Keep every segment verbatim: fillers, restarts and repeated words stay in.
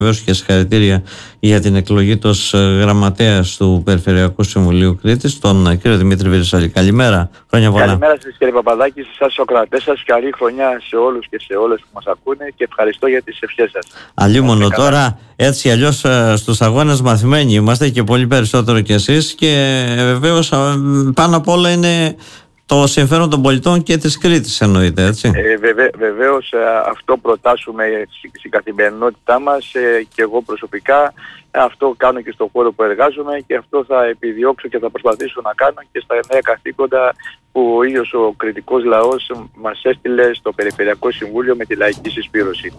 Βεβαίως και συγχαρητήρια για την εκλογή του ως γραμματέας του Περιφερειακού Συμβουλίου Κρήτης, τον κύριο Δημήτρη Βυρισσάλη. Καλημέρα, χρόνια πολλά. Καλημέρα σας κύριε Παπαδάκη, σε εσάς στους ακροατές σας, καλή χρονιά σε όλους και σε όλες που μας ακούνε και ευχαριστώ για τις ευχές σας. Αλλήμωνο τώρα, έτσι κι αλλιώς στους αγώνες μαθημένοι είμαστε και πολύ περισσότερο κι εσείς, και βεβαίως πάνω απ' όλα είναι το συμφέρον των πολιτών και της Κρήτης, εννοείται, έτσι. Ε, βεβαίω, βεβαίως αυτό προτάσουμε στην καθημερινότητά μας ε, και εγώ προσωπικά αυτό κάνω και στον χώρο που εργάζομαι και αυτό θα επιδιώξω και θα προσπαθήσω να κάνω και στα νέα καθήκοντα που ο ίδιος ο κρητικός λαός μας έστειλε στο Περιφερειακό Συμβούλιο με τη λαϊκή συσπήρωση.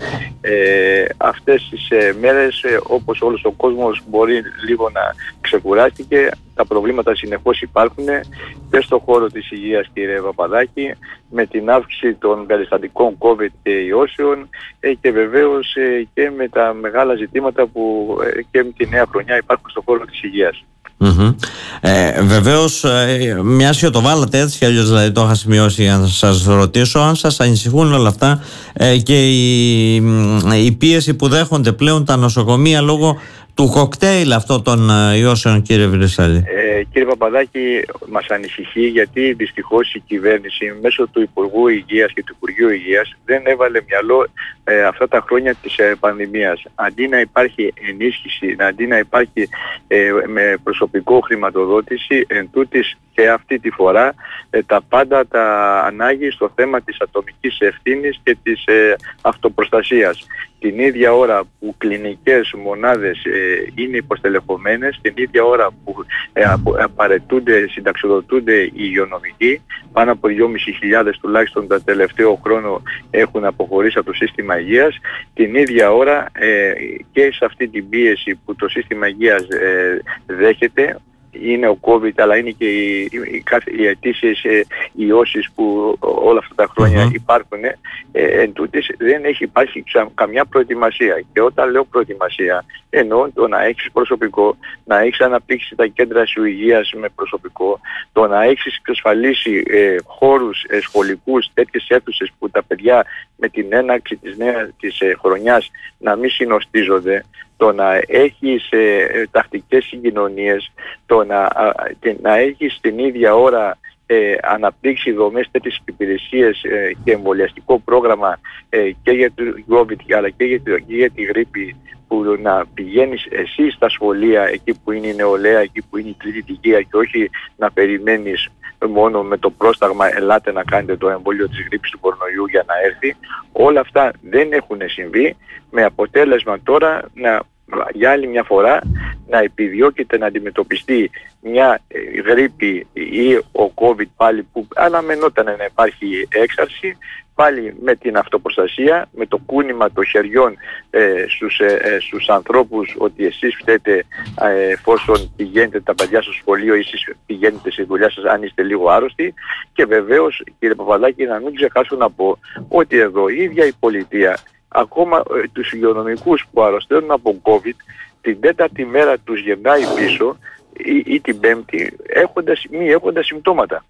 Ε, αυτές τις ε, μέρες ε, όπως όλος ο κόσμος μπορεί λίγο να ξεκουράστηκε, τα προβλήματα συνεχώς υπάρχουν και στον χώρο της υγείας κύριε Παπαδάκη, με την αύξηση των περιστατικών COVID και ιώσεων ε, και βεβαίως ε, και με τα μεγάλα ζητήματα που ε, και με τη νέα χρονιά υπάρχουν στον χώρο της υγείας. Mm-hmm. Ε, βεβαίως, ε, μιας και το βάλατε έτσι κι αλλιώς, δηλαδή το είχα σημειώσει για να σας ρωτήσω αν σας ανησυχούν όλα αυτά ε, και η, η πίεση που δέχονται πλέον τα νοσοκομεία λόγω του κοκτέιλ αυτό των ιώσεων, κύριε Βυρισσάλη. Ε, κύριε Παπαδάκη, μας ανησυχεί γιατί δυστυχώς η κυβέρνηση μέσω του Υπουργού Υγείας και του Υπουργείου Υγείας δεν έβαλε μυαλό ε, αυτά τα χρόνια της ε, πανδημίας. Αντί να υπάρχει ενίσχυση, αντί να υπάρχει ε, με προσωπικό χρηματοδότηση, εν τούτης και αυτή τη φορά ε, τα πάντα τα ανάγει στο θέμα της ατομικής ευθύνης και της ε, αυτοπροστασίας. Την ίδια ώρα που κλινικές μονάδες ε, είναι υποστελεχωμένες, την ίδια ώρα που ε, απαραίτούνται, συνταξιοδοτούνται οι υγειονομικοί, πάνω από δυόμισι χιλιάδες τουλάχιστον τα τελευταίο χρόνο έχουν αποχωρήσει από το σύστημα υγείας, την ίδια ώρα ε, και σε αυτή την πίεση που το σύστημα υγείας ε, δέχεται, είναι ο COVID αλλά είναι και οι, οι, οι αιτήσεις ε, ιώσεις που όλα αυτά τα χρόνια mm-hmm. υπάρχουν, ε, εν τούτης δεν έχει υπάρχει ξα, καμιά προετοιμασία. Και όταν λέω προετοιμασία εννοώ το να έχεις προσωπικό, να έχεις αναπτύξει τα κέντρα σου υγείας με προσωπικό, το να έχεις εξασφαλίσει ε, χώρους ε, σχολικούς, τέτοιες αίθουσες που τα παιδιά με την έναρξη της νέας της ε, χρονιάς να μην συνοστίζονται, το να έχεις ε, τακτικές συγκοινωνίες, το να, α, και, να έχεις την ίδια ώρα ε, αναπτύξει δομές τέτοιες υπηρεσίες ε, και εμβολιαστικό πρόγραμμα ε, και για το COVID αλλά και για, το, και για τη γρίπη, που να πηγαίνεις εσύ στα σχολεία εκεί που είναι η νεολαία, εκεί που είναι η τρίτη ηλικία και όχι να περιμένεις μόνο με το πρόσταγμα ελάτε να κάνετε το εμβόλιο της γρίπης του κορονοϊού για να έρθει. Όλα αυτά δεν έχουν συμβεί, με αποτέλεσμα τώρα να, για άλλη μια φορά να επιδιώκεται να αντιμετωπιστεί μια γρίπη ή ο COVID πάλι που αναμενόταν να υπάρχει έξαρση, πάλι με την αυτοπροστασία, με το κούνημα των χεριών ε, στους, ε, στους ανθρώπους ότι εσείς φταίτε ε, εφόσον πηγαίνετε τα παιδιά στο σχολείο ή εσείς πηγαίνετε στη δουλειά σας αν είστε λίγο άρρωστοι. Και βεβαίως κύριε Παπαδάκη, να μην ξεχάσω να πω ότι εδώ η ίδια η πολιτεία ακόμα ε, τους υγειονομικούς που αρρωσταίνουν από COVID την τέταρτη μέρα τους γυρνάει πίσω ή, ή την πέμπτη έχοντας, μη έχοντας συμπτώματα.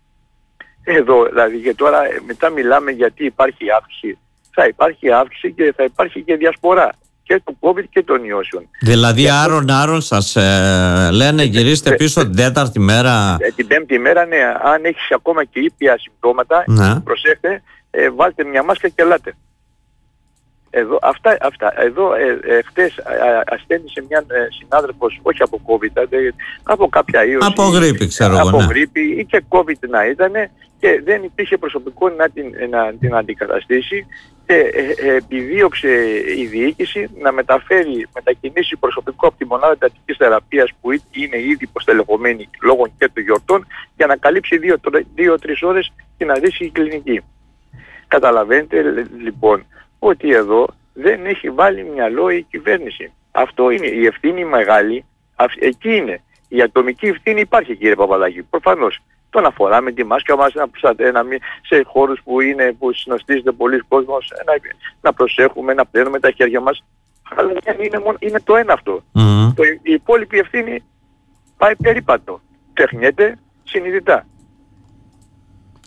Εδώ δηλαδή και τώρα μετά μιλάμε γιατί υπάρχει αύξηση. Θα υπάρχει αύξηση και θα υπάρχει και διασπορά και του COVID και των ιώσεων. Δηλαδή άρον άρον σας ε, λένε γυρίστε πίσω την τέταρτη μέρα. Ε, την πέμπτη μέρα ναι, αν έχεις ακόμα και ήπια συμπτώματα, ναι. προσέχτε, ε, βάλτε μια μάσκα και ελάτε. Εδώ, αυτά, αυτά, εδώ ε, ε, χτες ασθένησε μια ε, συνάδελφος, όχι από COVID, ε, από κάποια ίωση. Από γρίπη, ξέρω εγώ, Από ναι. γρίπη ή και COVID να ήταν και δεν υπήρχε προσωπικό να την, να την αντικαταστήσει και ε, ε, επιδίωξε η διοίκηση να μεταφέρει, μετακινήσει προσωπικό από τη μονάδα εντατικής θεραπείας που είναι ήδη υποστελεχωμένη λόγω και των γιορτών για να καλύψει δύο-τρεις ώρες την αντίστοιχη κλινική. Καταλαβαίνετε λοιπόν ότι εδώ δεν έχει βάλει μυαλό η κυβέρνηση. Αυτό είναι η ευθύνη μεγάλη, εκεί είναι. Η ατομική ευθύνη υπάρχει κύριε Παπαδάκη, προφανώς. Το να φοράμε τη μάσκα μας, να προστατεύουμε σε χώρους που, είναι, που συνοστίζεται πολλοί κόσμος, να, να προσέχουμε, να πλένουμε τα χέρια μας. Αλλά είναι, μόνο, είναι το ένα αυτό. Mm-hmm. Το, η υπόλοιπη ευθύνη πάει περίπατο. Τεχνιέται συνειδητά.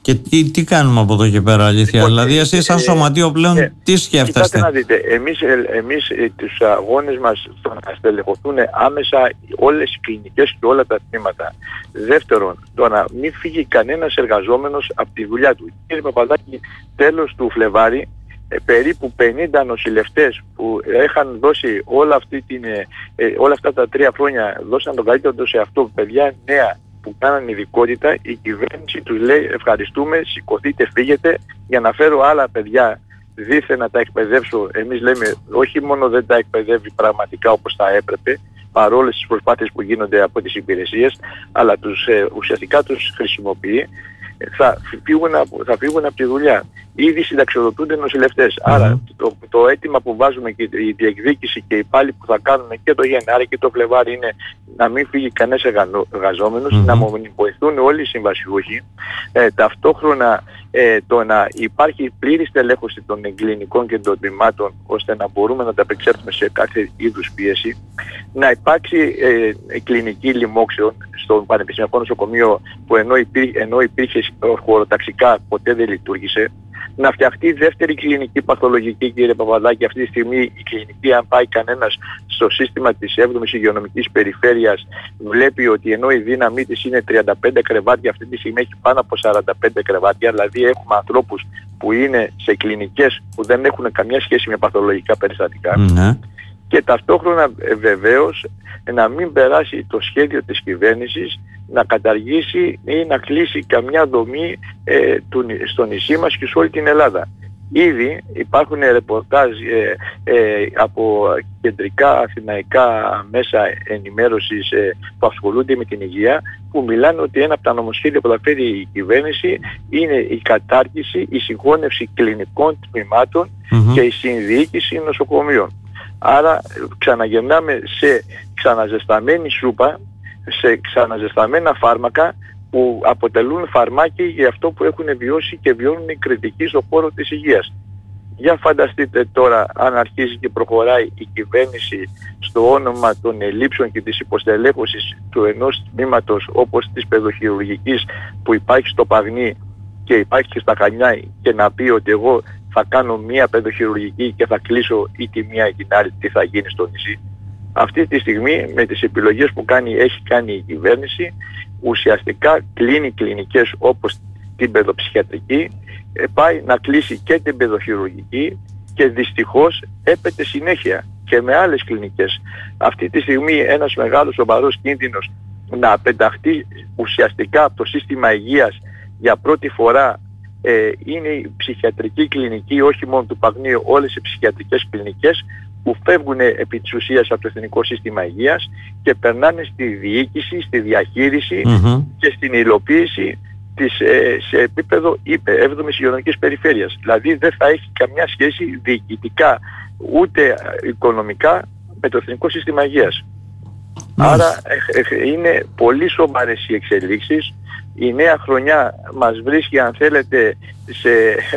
Και τι, τι κάνουμε από εδώ και πέρα, αλήθεια? Λοιπόν, δηλαδή εσείς σαν σωματείο πλέον ε, τι σκέφτεστε? Κοιτάτε να δείτε, εμείς, εμείς τους αγώνες μας στο να στελεχωθούν άμεσα όλες οι κλινικές και όλα τα τμήματα. Δεύτερον, το να μην φύγει κανένας εργαζόμενος από τη δουλειά του. Κύριε Παπαδάκη, τέλος του Φλεβάρι, ε, περίπου πενήντα νοσηλευτές που είχαν δώσει όλα, αυτή την, ε, όλα αυτά τα τρία χρόνια, δώσαν τον καλύτερο σε αυτό, παιδιά νέα που κάναν ειδικότητα, η κυβέρνηση τους λέει ευχαριστούμε, σηκωθείτε, φύγετε για να φέρω άλλα παιδιά δίθεν να τα εκπαιδεύσω. Εμείς λέμε όχι μόνο δεν τα εκπαιδεύει πραγματικά όπως θα έπρεπε, παρόλες τις προσπάθειες που γίνονται από τις υπηρεσίες, αλλά τους, ε, ουσιαστικά τους χρησιμοποιεί, θα φύγουν, θα φύγουν από τη δουλειά. Ήδη συνταξιοδοτούνται νοσηλευτές. Mm-hmm. Άρα το, το αίτημα που βάζουμε και η διεκδίκηση και οι πάλι που θα κάνουμε και το Γενάρη και το Φλεβάρι είναι να μην φύγει κανένας εργαζόμενος, mm-hmm. να βοηθούν όλοι οι συμβασιούχοι. Ε, ταυτόχρονα ε, το να υπάρχει πλήρη στελέχωση των κλινικών και των τμήματων ώστε να μπορούμε να τα απεξέλθουμε σε κάθε είδους πίεση. Να υπάρξει ε, κλινική λοιμόξεων στο Πανεπιστημιακό Νοσοκομείο που ενώ υπήρχε, ενώ υπήρχε χωροταξικά ποτέ δεν λειτουργήσε. Να φτιαχτεί δεύτερη κλινική παθολογική, κύριε Παπαδάκη. Αυτή τη στιγμή η κλινική, αν πάει κανένας στο σύστημα της έβδομης υγειονομικής περιφέρειας, βλέπει ότι ενώ η δύναμή της είναι τριάντα πέντε κρεβάτια, αυτή τη στιγμή έχει πάνω από σαράντα πέντε κρεβάτια. Δηλαδή έχουμε ανθρώπους που είναι σε κλινικές που δεν έχουν καμιά σχέση με παθολογικά περιστατικά. Mm-hmm. Και ταυτόχρονα ε, βεβαίως να μην περάσει το σχέδιο της κυβέρνησης να καταργήσει ή να κλείσει καμιά δομή ε, του, στο νησί μας και σε όλη την Ελλάδα. Ήδη υπάρχουν ρεπορτάζ ε, ε, από κεντρικά αθηναϊκά μέσα ενημέρωσης ε, που ασχολούνται με την υγεία, που μιλάνε ότι ένα από τα νομοσχέδια που θα φέρει η κυβέρνηση είναι η κατάργηση, η συγχώνευση κλινικών τμήματων mm-hmm. και η συνδιοίκηση νοσοκομείων. Άρα ξαναγυρνάμε σε ξαναζεσταμένη σούπα, σε ξαναζεσταμένα φάρμακα που αποτελούν φαρμάκι για αυτό που έχουν βιώσει και βιώνουν οι κριτικοί στον χώρο της υγείας. Για φανταστείτε τώρα αν αρχίζει και προχωράει η κυβέρνηση στο όνομα των ελλείψεων και της υποστελέχωσης του ενός τμήματος όπως της παιδοχειρουργικής που υπάρχει στο Παγνί και υπάρχει και στα Χανιά και να πει ότι εγώ θα κάνω μία παιδοχειρουργική και θα κλείσω ή τη μία ή την άλλη, τι θα γίνει στο νησί. Αυτή τη στιγμή με τις επιλογές που κάνει, έχει κάνει η κυβέρνηση, ουσιαστικά κλείνει κλινικές όπως την παιδοψυχιατρική, πάει να κλείσει και την παιδοχειρουργική και δυστυχώς έπεται συνέχεια και με άλλες κλινικές. Αυτή τη στιγμή ένας μεγάλος σοβαρός κίνδυνος να πεταχτεί ουσιαστικά από το σύστημα υγείας για πρώτη φορά ε, είναι η ψυχιατρική κλινική, όχι μόνο του Παγνίου, όλες οι ψυχιατρικές κλινικές που φεύγουν επί της ουσίας από το Εθνικό Σύστημα Υγείας και περνάνε στη διοίκηση, στη διαχείριση mm-hmm. και στην υλοποίηση της, ε, σε επίπεδο έβδομης υγειονομικής περιφέρειας. Δηλαδή δεν θα έχει καμιά σχέση διοικητικά ούτε οικονομικά με το Εθνικό Σύστημα Υγείας. Mm-hmm. Άρα ε, ε, είναι πολύ σοβαρές οι εξελίξεις. Η νέα χρονιά μας βρίσκει, αν θέλετε, σε,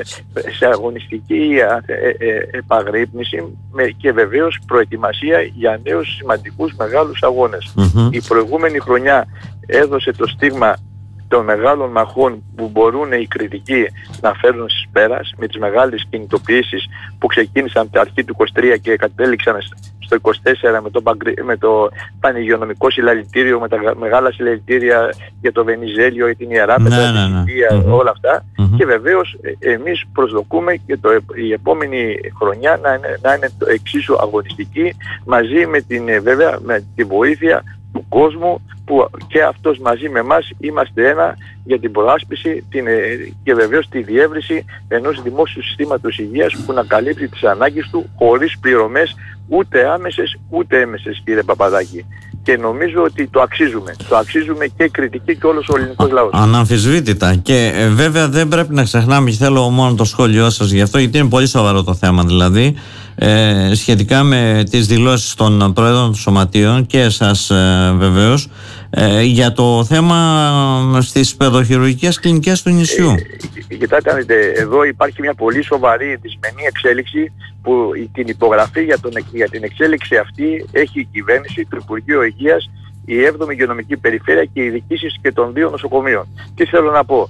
σε αγωνιστική ε, ε, επαγρύπνηση με, και βεβαίως προετοιμασία για νέους σημαντικούς μεγάλους αγώνες. Mm-hmm. Η προηγούμενη χρονιά έδωσε το στίγμα των μεγάλων μαχών που μπορούν οι κριτικοί να φέρουν στις πέρας με τις μεγάλες κινητοποιήσεις που ξεκίνησαν από την αρχή του είκοσι τρία και κατέληξαν στο είκοσι τέσσερα με το, με το πανηγειονομικό συλλαλητήριο, με τα μεγάλα συλλαλητήρια για το Βενιζέλιο, για την Ιερά Πετραδικία, ναι, ναι, ναι. όλα αυτά. Mm-hmm. Και βεβαίως εμείς προσδοκούμε και το, η επόμενη χρονιά να είναι, να είναι εξίσου αγωνιστική μαζί με την, βέβαια, με τη βοήθεια του κόσμου που και αυτός μαζί με εμάς είμαστε ένα για την προάσπιση την, και βεβαίως τη διεύρυνση ενός δημόσιου συστήματος υγείας που να καλύπτει τις ανάγκες του χωρίς πληρωμές ούτε άμεσες ούτε έμεσες, κύριε Παπαδάκη. Και νομίζω ότι το αξίζουμε. Το αξίζουμε και η κριτική και όλος ο ελληνικός λαός. Αναμφισβήτητα. Και ε, βέβαια δεν πρέπει να ξεχνάμε, και θέλω μόνο το σχόλιο σας γι' αυτό, γιατί είναι πολύ σοβαρό το θέμα δηλαδή, ε, σχετικά με τις δηλώσεις των Προέδρων των Σωματείων και εσάς ε, βεβαίως, ε, για το θέμα στις παιδοχειρουργικές κλινικές του νησιού. Ε, κοιτάτε, εδώ υπάρχει μια πολύ σοβαρή δυσμενή εξέλιξη που την υπογραφή για, τον, για την εξέλιξη αυτή έχει η κυβέρνηση, το Υπουργείο Υγείας, η έβδομη υγειονομική περιφέρεια και οι διοικήσεις και των δύο νοσοκομείων. Τι θέλω να πω.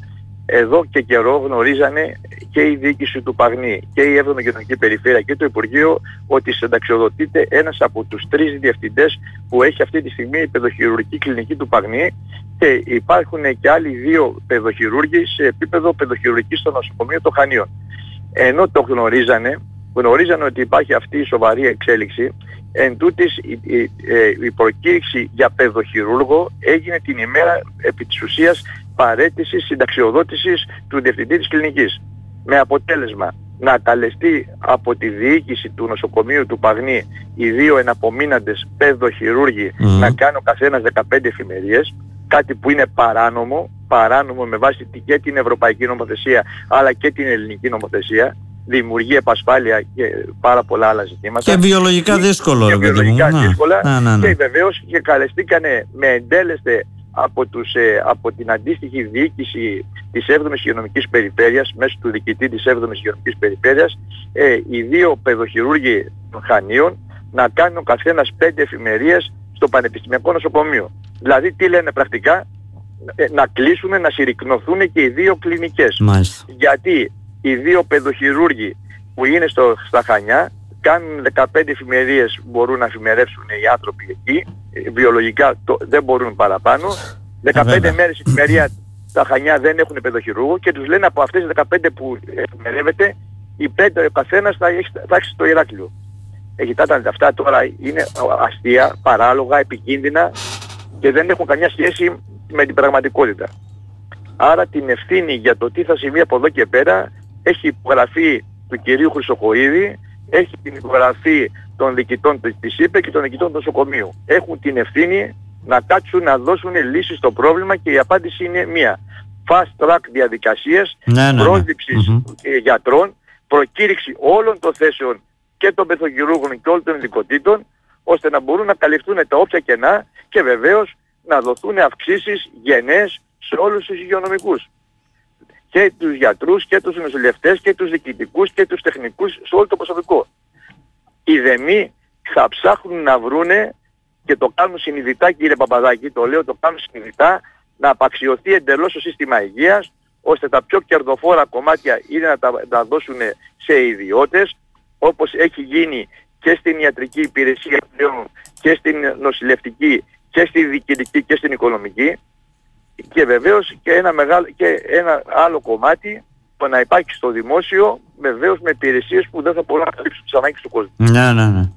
εδώ και καιρό γνωρίζανε και η διοίκηση του Παγνή και η έβδομη Γειτονική Περιφέρεια και το Υπουργείο ότι συνταξιοδοτείται ένας από τους τρεις διευθυντές που έχει αυτή τη στιγμή η παιδοχειρουργική κλινική του Παγνή, και υπάρχουν και άλλοι δύο παιδοχειρούργοι σε επίπεδο παιδοχειρουργικής στο νοσοκομείο των Χανίων. Ενώ το γνωρίζανε, γνωρίζανε ότι υπάρχει αυτή η σοβαρή εξέλιξη. Εν τούτης, η, η, η προκήρυξη για παιδοχειρούργο έγινε την ημέρα επί της ουσίας παραίτησης συνταξιοδότησης του διευθυντή της κλινικής. Με αποτέλεσμα να καλεστεί από τη διοίκηση του νοσοκομείου του Παγνή οι δύο εναπομείναντες παιδοχειρούργοι mm. να κάνουν ο καθένας δεκαπέντε εφημερίες, κάτι που είναι παράνομο, παράνομο με βάση και την ευρωπαϊκή νομοθεσία αλλά και την ελληνική νομοθεσία. Δημιουργεί επασφάλεια και πάρα πολλά άλλα ζητήματα. Και βιολογικά δύσκολο. Και βιολογικά μου. δύσκολα. Να, να, ναι. Και βεβαίως και καλεστήκανε με εντέλεστε από, τους, ε, από την αντίστοιχη διοίκηση της έβδομης Υγειονομικής Περιφέρειας, μέσω του διοικητή της έβδομης Υγειονομικής Περιφέρειας, ε, οι δύο παιδοχειρούργοι των Χανίων να κάνουν ο καθένας πέντε εφημερίες στο Πανεπιστημιακό Νοσοκομείο. Δηλαδή τι λένε πρακτικά, ε, να κλείσουν, να συρρικνωθούν και οι δύο κλινικές. Μάλιστα. Γιατί οι δύο παιδοχειρούργοι που είναι στο, στα Χανιά κάνουν δεκαπέντε εφημερίες, μπορούν να εφημερεύσουν οι άνθρωποι εκεί, βιολογικά το, δεν μπορούν παραπάνω. δεκαπέντε μέρες εφημερία τα Χανιά δεν έχουν παιδοχειρούργο και τους λένε από αυτές τις δεκαπέντε που εφημερεύεται, οι πέντε ο καθένας θα έχει, θα έχει στο Ηράκλειο. Ε, κοιτάτε, αυτά τώρα είναι αστεία, παράλογα, επικίνδυνα και δεν έχουν καμιά σχέση με την πραγματικότητα. Άρα την ευθύνη για το τι θα συμβεί από εδώ και πέρα έχει υπογραφεί του κυρίου Χρυσοχοΐδη, έχει την υπογραφή των διοικητών της ΥΠΕ και των διοικητών του νοσοκομείου. Έχουν την ευθύνη να κάτσουν να δώσουν λύσεις στο πρόβλημα και η απάντηση είναι μία. Fast track διαδικασίες, ναι, ναι, πρόσληψης ναι. Mm-hmm. γιατρών, προκήρυξη όλων των θέσεων και των παιδοχειρούργων και όλων των ειδικοτήτων, ώστε να μπορούν να καλυφθούν τα όποια κενά και βεβαίως να δοθούν αυξήσεις γενναίες σε όλους τους υγειονομικούς. Και τους γιατρούς και τους νοσηλευτές και τους διοικητικούς και τους τεχνικούς, σε όλο το προσωπικό. Οι δεμοί θα ψάχνουν να βρούνε και το κάνουν συνειδητά, κύριε Παπαδάκη, το λέω, το κάνουν συνειδητά, να απαξιωθεί εντελώς το σύστημα υγείας, ώστε τα πιο κερδοφόρα κομμάτια είναι να τα να δώσουν σε ιδιώτες, όπως έχει γίνει και στην ιατρική υπηρεσία και στην νοσηλευτική και στη διοικητική και στην οικονομική. Και βεβαίως και ένα, μεγάλο, και ένα άλλο κομμάτι που να υπάρχει στο δημόσιο, βεβαίως με υπηρεσίες που δεν θα μπορούν να καλύψουν τις ανάγκες του κόσμου. Ναι, ναι, ναι.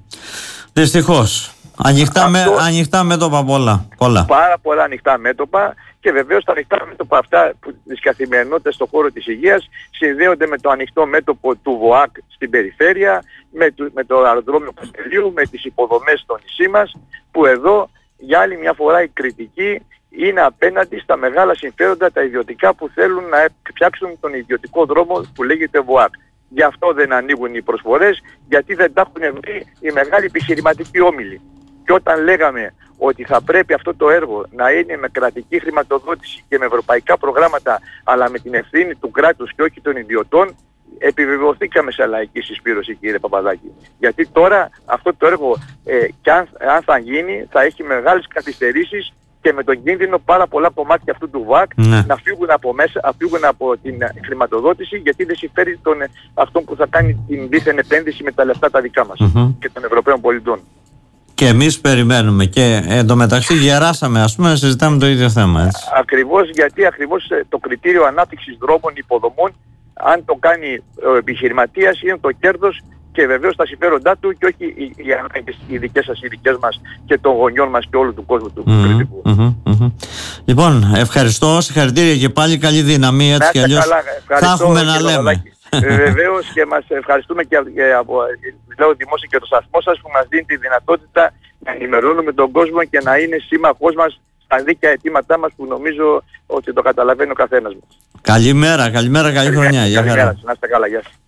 Δυστυχώς. Ανοιχτά, με, ανοιχτά μέτωπα πολλά, πολλά. Πάρα πολλά ανοιχτά μέτωπα και βεβαίως τα ανοιχτά μέτωπα αυτά της καθημερινότητας στον χώρο της υγείας συνδέονται με το ανοιχτό μέτωπο του ΒΟΑΚ στην περιφέρεια, με το, με το αεροδρόμιο Καστελίου, με τις υποδομές στο νησί μας, που εδώ για άλλη μια φορά η κριτική είναι απέναντι στα μεγάλα συμφέροντα τα ιδιωτικά που θέλουν να φτιάξουν τον ιδιωτικό δρόμο που λέγεται ΒΟΑΚ. Γι' αυτό δεν ανοίγουν οι προσφορές, γιατί δεν τα έχουν βρει οι μεγάλοι επιχειρηματικοί όμιλοι. Και όταν λέγαμε ότι θα πρέπει αυτό το έργο να είναι με κρατική χρηματοδότηση και με ευρωπαϊκά προγράμματα, αλλά με την ευθύνη του κράτους και όχι των ιδιωτών, επιβεβαιωθήκαμε σε λαϊκή συσπήρωση, κύριε Παπαδάκη. Γιατί τώρα αυτό το έργο, ε, και αν, αν θα γίνει, θα έχει μεγάλες καθυστερήσεις και με τον κίνδυνο πάρα πολλά κομμάτια αυτού του ΒΑΚ ναι. να φύγουν από μέσα, να φύγουν από την χρηματοδότηση, γιατί δεν συμφέρει τον, αυτόν που θα κάνει την δίθεν επένδυση με τα λεφτά τα δικά μας mm-hmm. και των Ευρωπαίων πολιτών. Και εμείς περιμένουμε και εντωμεταξύ γεράσαμε, ας πούμε, να συζητάμε το ίδιο θέμα. Έτσι. Ακριβώς, γιατί ακριβώς το κριτήριο ανάπτυξης δρόμων υποδομών, αν το κάνει ο επιχειρηματίας, είναι το κέρδος και βεβαίως τα συμφέροντά του και όχι οι, οι ανάγκες οι δικές σας, οι δικές μας και των γονιών μας και όλου του κόσμου του mm-hmm, κριτικού. Mm-hmm, mm-hmm. Λοιπόν, ευχαριστώ, συγχαρητήρια και πάλι, καλή δύναμη, έτσι κι αλλιώς θα έχουμε να λέμε. Βεβαίως και μας ευχαριστούμε και από, λέω δημόσια και το σταθμό σας που μας δίνει τη δυνατότητα να ενημερώνουμε τον κόσμο και να είναι σύμμαχός μας στα δίκαια αιτήματά μας, που νομίζω ότι το καταλαβαίνει ο καθένας μας. Καλημέρα, καλημέρα, καλή χρονιά. Καλημέρα, να είστε καλά, γεια σας.